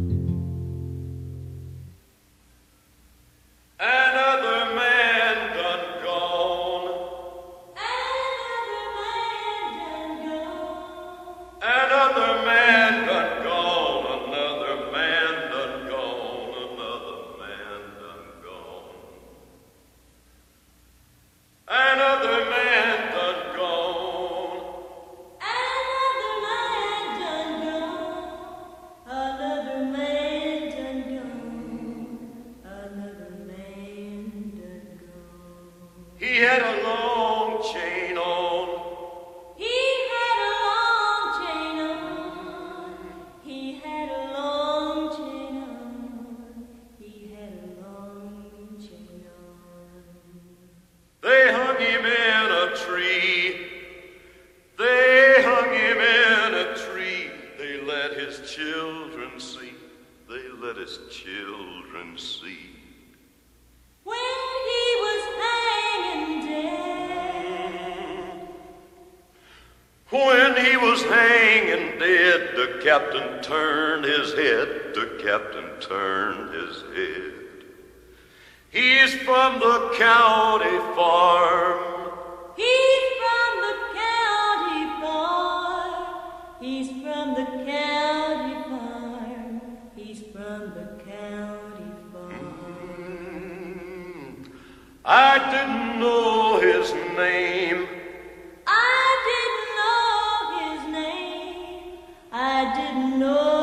Another man done gone. Another man done gone. Another man done gone. Another man done gone. Another man done gone. Another man done gone. Another man done gone. Another man done gone. He had a long chain on. He had a long chain on. He had a long chain on. He had a long chain on. They hung him in a tree. They hung him in a tree. They let his children see. They let his children see. When he was hanging dead, When he was hanging dead, the captain turned his head. The captain turned his head. He's from the county farm. he's from the county farm. He's from the county farm. He's from the county farm. I didn't know his name. I didn't know his name. I didn't know